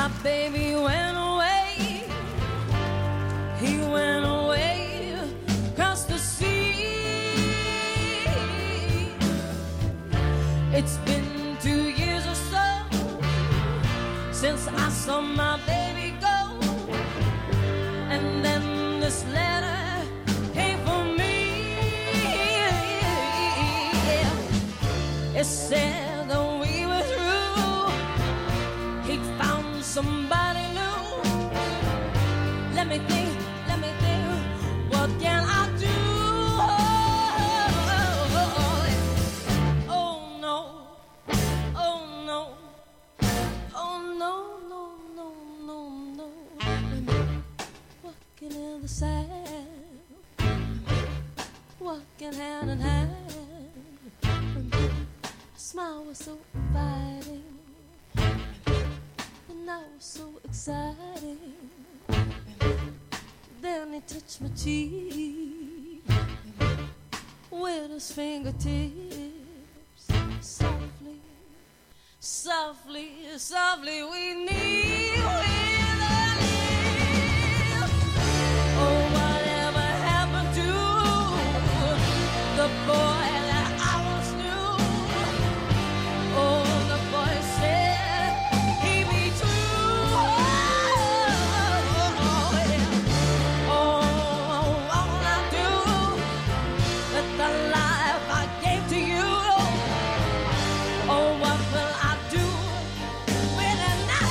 My baby went away. He went away across the sea. It's been 2 years or so since I saw my baby go. And then this letter came for me. It said that we were through. He'd found somebody new. Let me think, what can I do? Oh no, oh no, oh no, no, no, no, no. Walking in the sand, walking hand in hand. Smile was so inviting, and I was so exciting. Then he touched my cheek with his fingertips. Softly, softly, softly we kneel with our lips. Oh, whatever happened to the boy that I once knew? Oh, the boy said he'd be true. The life I gave to you. Oh, what will I do with it now?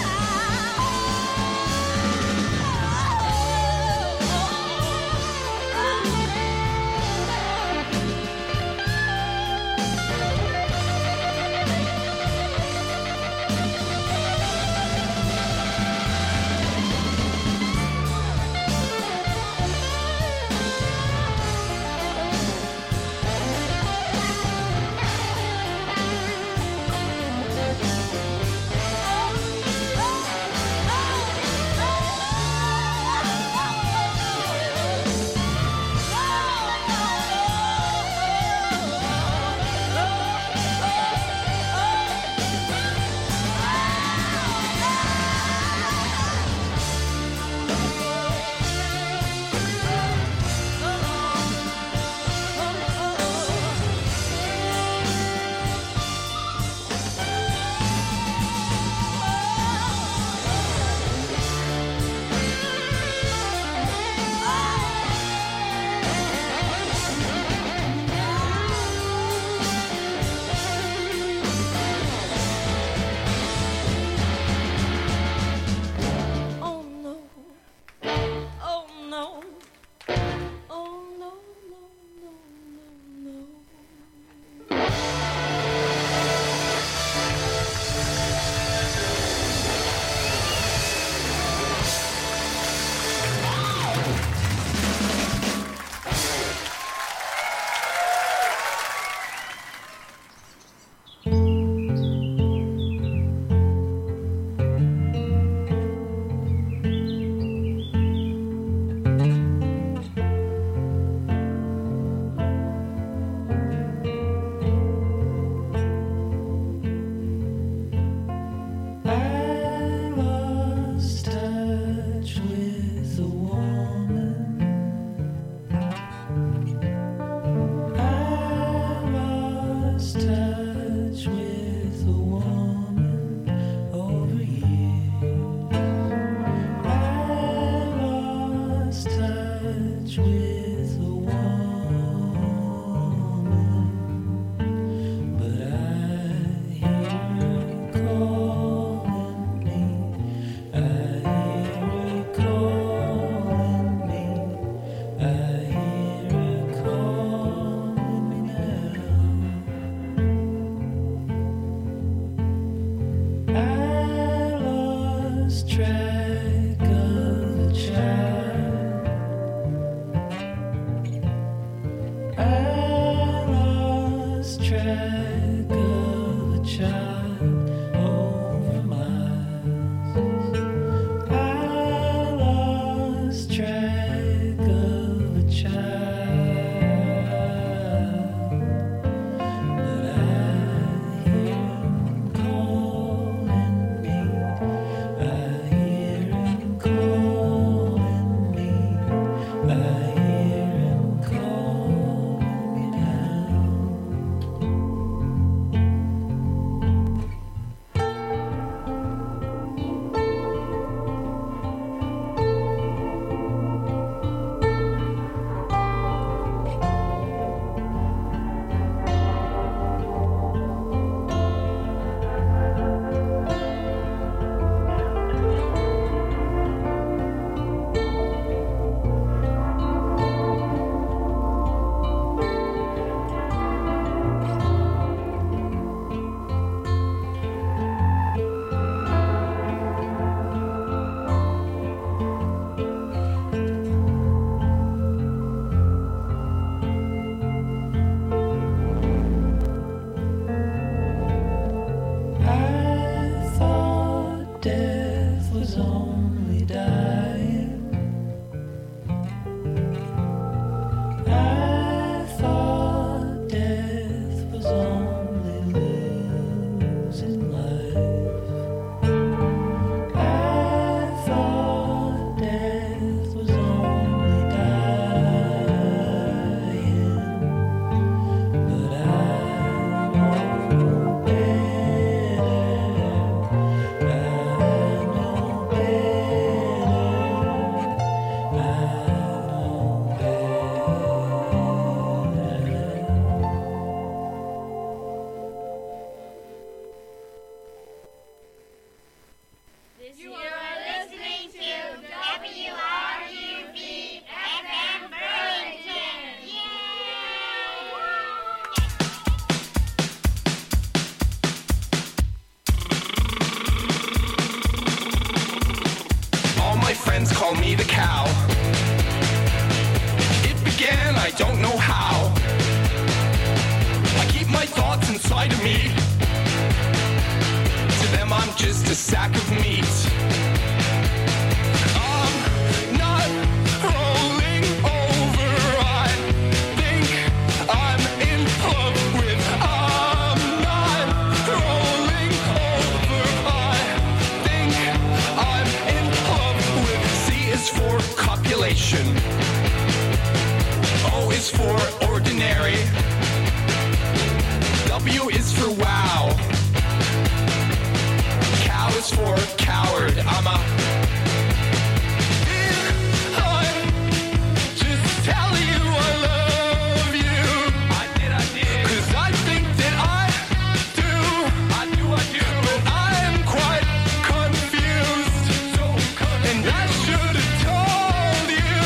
lie to me. To them I'm just a sack of meat. I'm not rolling over. I think I'm in love with. I'm not rolling over. I think I'm in love with. C is for copulation. O is for ordinary. W is for wow. Cow is for coward. I'm a... I'm just telling you I love you. I did. 'Cause I think that I do. I do. But I am quite confused. And I should have told you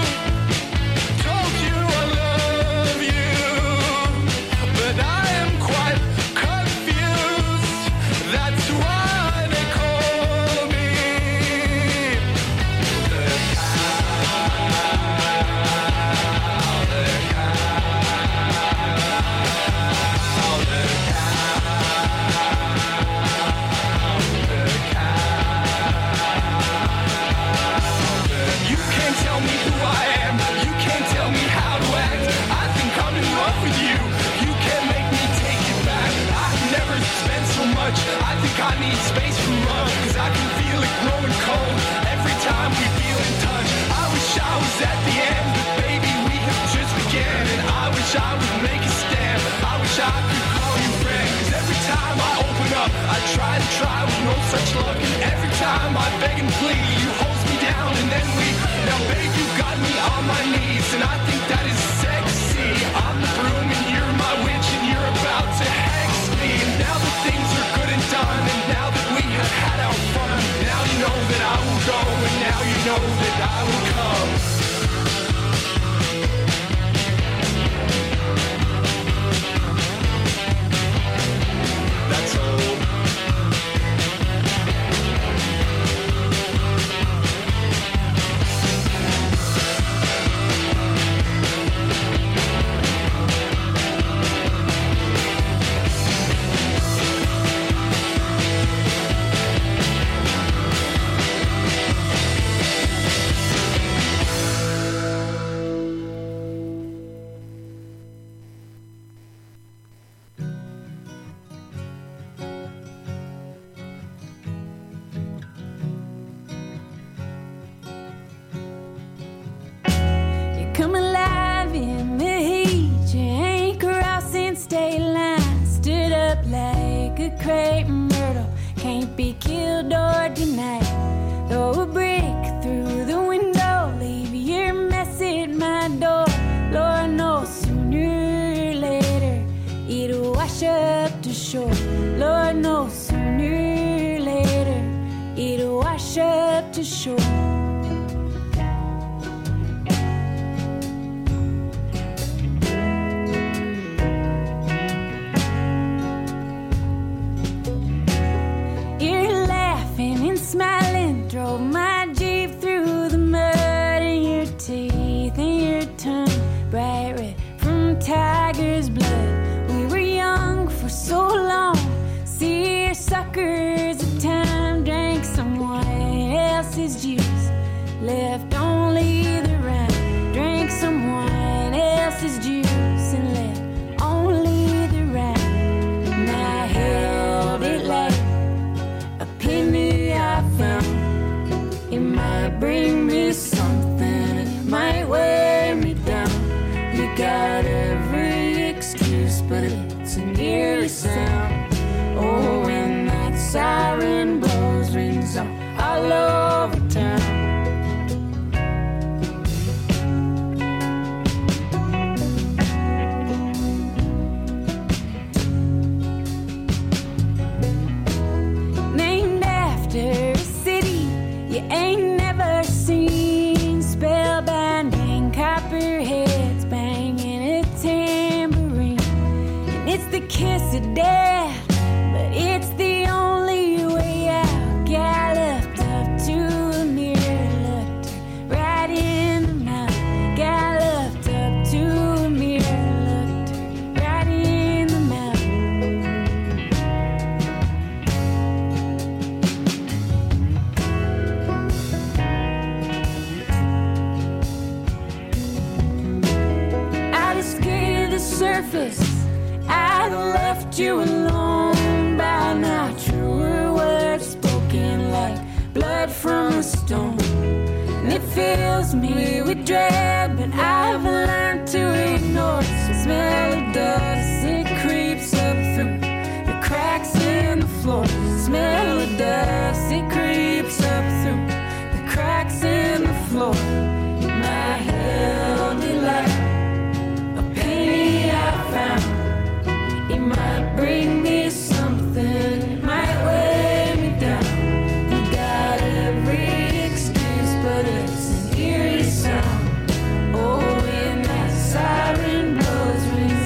I love you. But I am quite confused. That's why they call me the You can't tell me who I am. You can't tell me how to act. I think I'm in love with you. You can't make me take it back. I've never spent so much. I think I need space from love. 'Cause I can feel it growing cold every time we feel in touch. I wish I was at the end, but baby, we have just began. And I wish I would make a stand. I wish I could call you friend. 'Cause every time I open up, I try with no such luck. And every time I beg and plead, you hold me down and then we. Now babe, you got me on my knees, and I think that is sexy. I'm the broom and you're my witch, and you're about to hex me. And now that things are good and done, and now that we have had our fun, now you know that I will go, and now you know that I will come. That's all. You come alive in the heat. You ain't crossing state lines. Stood up like a crepe myrtle. Can't be killed or denied. Throw a brick through the window. Leave your mess at my door. Lord knows sooner or later it'll wash up to shore. Lord knows sooner or later it'll wash up to shore. You're laughing and smiling. Drove my Jeep through the mud, and your teeth and your tongue bright red from tiger's blood. We were young for so long. See suckers of time. Drank someone else's juice. Left only the rhyme. Drank someone else's juice and left only the rhyme. And I held it like a penny I found. It might bring me something, it might wear me down. You got every excuse, but it's an eerie sound. Oh, when that siren blows, rings out all over town. Named after a city you ain't never seen. Spellbinding copperheads banging a tambourine. And it's the kiss of death surface, I'd left you alone by now. Truer words spoken like blood from a stone. And it fills me with dread, but I've learned to ignore the smell of dust. It creeps up through the cracks in the floor. Smell of dust, it creeps up through the cracks in the floor. My held it like a penny I found. It might bring me something, it might weigh me down. You got every excuse, but it's an eerie sound. Oh, when that siren blows, when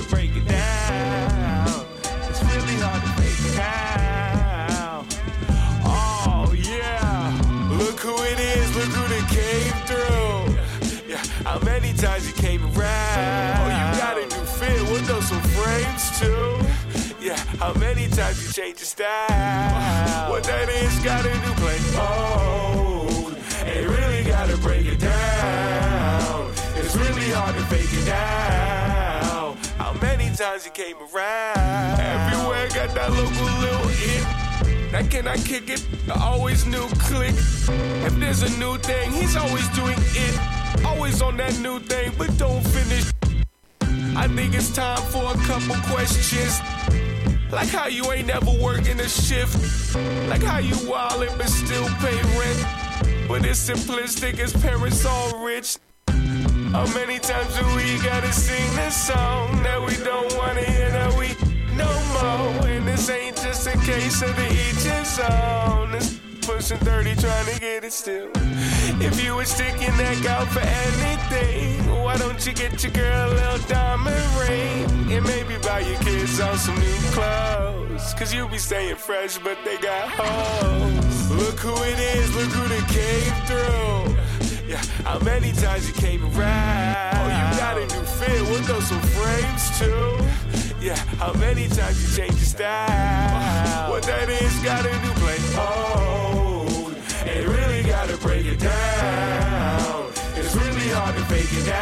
gotta break it down. It's really hard to fake it now. Oh yeah, look who it is, look who they came through. Yeah, how many times you came around? Oh, you got a new fit, with those some frames too. Yeah, how many times you change your style? What that is, got a new play. Oh, ain't really gotta break it down. It's really hard to fake it now. How many times you came around? Everywhere got that local little hit. Now can I kick it? I always knew click. If there's a new thing, he's always doing it. Always on that new thing, but don't finish. I think it's time for a couple questions. Like how you ain't never working a shift. Like how you wildin' but still pay rent. But it's simplistic, his parents all rich. How many times do we gotta sing this song that we don't wanna hear, that we no more? And this ain't just a case of the each his own. It's pushing 30 trying to get it still. If you would stick your neck out for anything, why don't you get your girl a little diamond ring? And maybe buy your kids on some new clothes, cause you be staying fresh but they got hoes. Look who it is, look who they came through. Yeah, how many times you came around? Oh, you got a new fit, with those some frames too. Yeah, how many times you change your style? What that is, got a new play. Oh, ain't really gotta break it down. It's really hard to fake it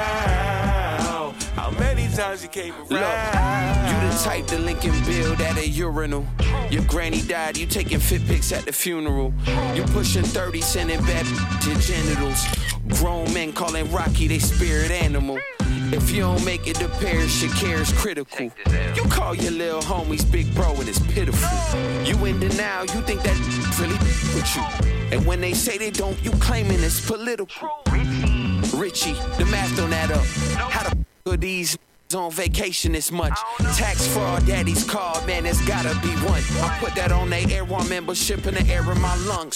now. How many times you came around? Look, you the type to link and build at a urinal. Your granny died, you taking fit pics at the funeral. You pushing 30, sending bad to genitals. Grown men calling Rocky they spirit animal. If you don't make it to Paris, your care is critical. You call your little homies big bro and it's pitiful. You in denial, you think that really with you. And when they say they don't, you claiming it's political. Richie, the math don't add up. How the are these on vacation this much? Tax fraud, daddy's card, man, it's gotta be one. I put that on their Air One membership in the air in my lungs.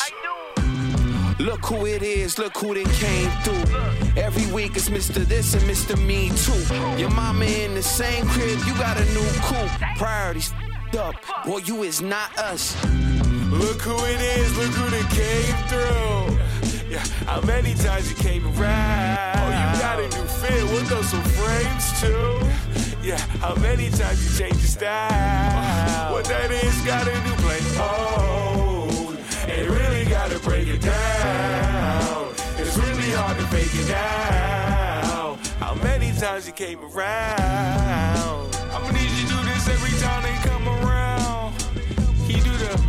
Look who it is, look who they came through. Every week it's Mr. This and Mr. Me Too. Your mama in the same crib, you got a new coupe. Priorities up, boy, you is not us. Look who it is, look who they came through. Yeah, how many times you came around? Oh, you got a new fit, with those some frames too. Yeah, how many times you change your style? What that is, got a new play. Oh, ain't really gotta break it down. It's really hard to fake it now. How many times you came around? I'ma need you to do this every time they come around. Can you do the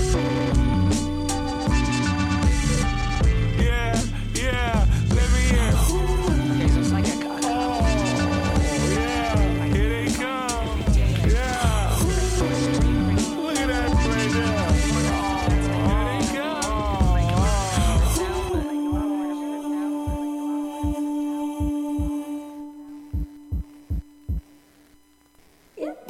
yeah, let me in. Okay, so it's like a cut. Oh, yeah, here they come. Yeah. Look at that play there. Here they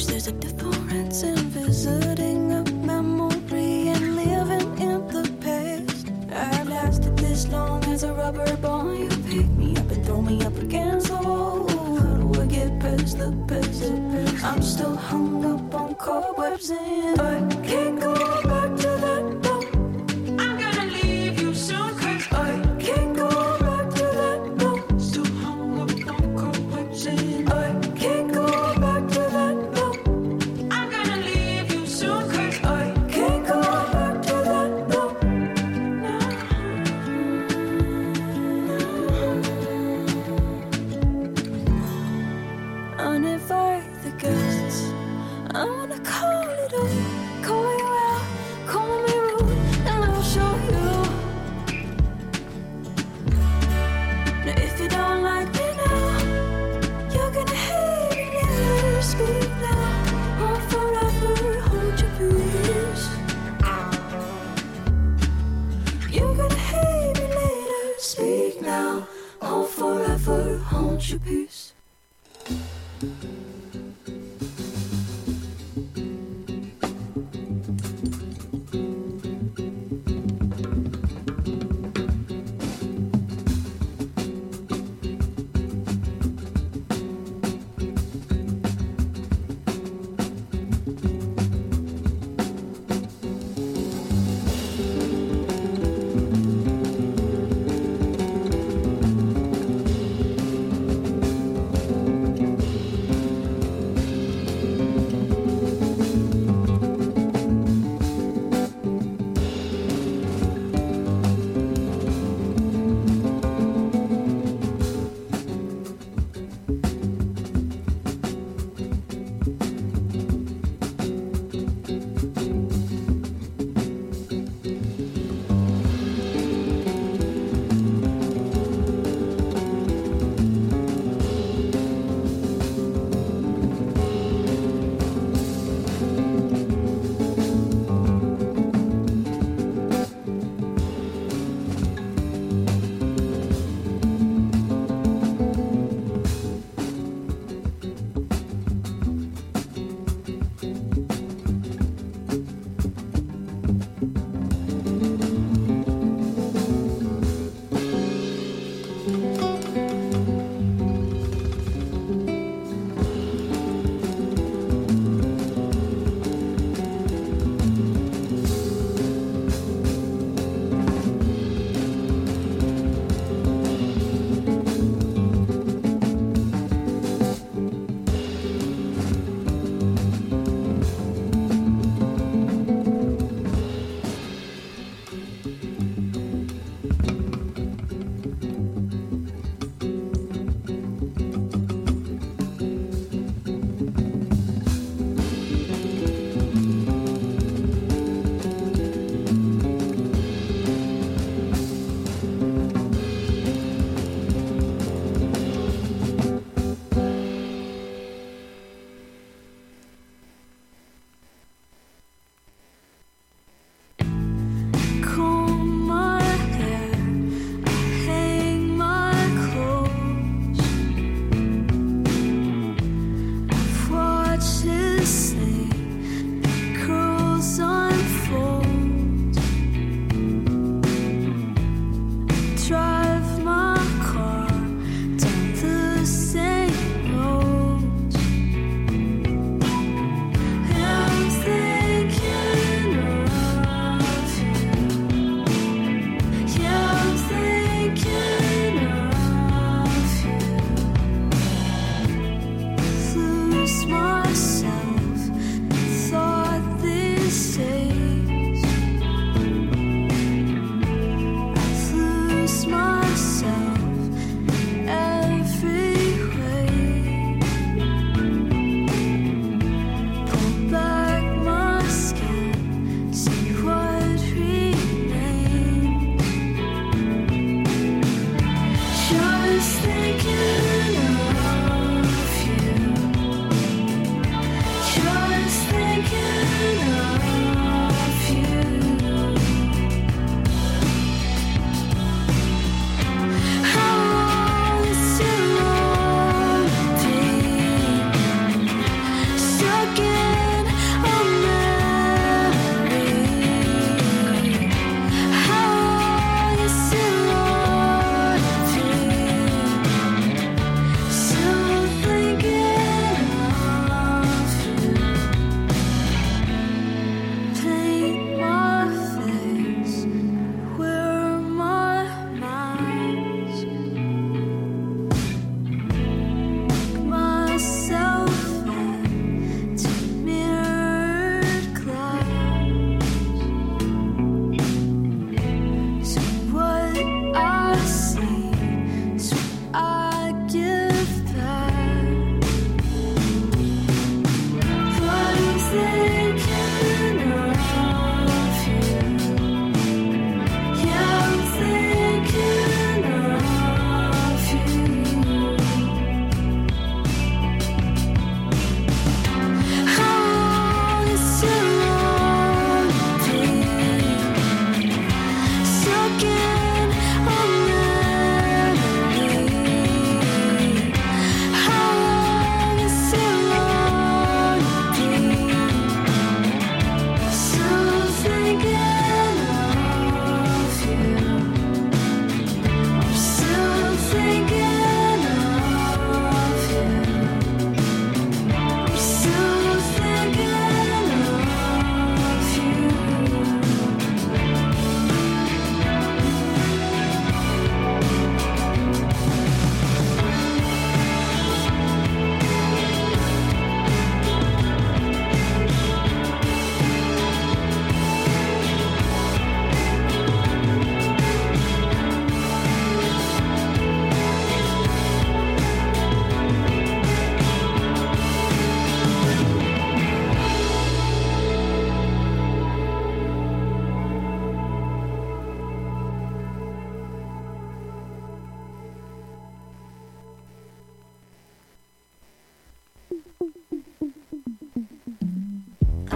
wish there's a difference in visiting a memory and living in the past. I've lasted this long as a rubber ball. You pick me up and throw me up against the wall. How do I get past the past? I'm still hung up on cobwebs and I can't go back to that door. I'm gonna leave you soon, 'cause I can't go back to that door. Still hung up on cobwebs and I can't go back to that door. I'm gonna leave you soon, 'cause I can't go back to that door. Uninvite the guests. I wanna call it up, call you out, call me rude, and I'll show you. Now if you don't like me now, you're gonna hate me later. Speak now, or forever hold your peace. You're gonna hate me later. Speak now, or forever hold your peace.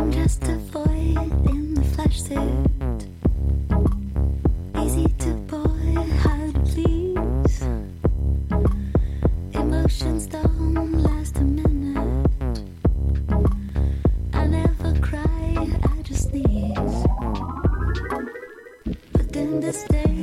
I'm just a void in the flesh suit. Easy to boy, hard to please. Emotions don't last a minute. I never cry, I just sneeze. But in this day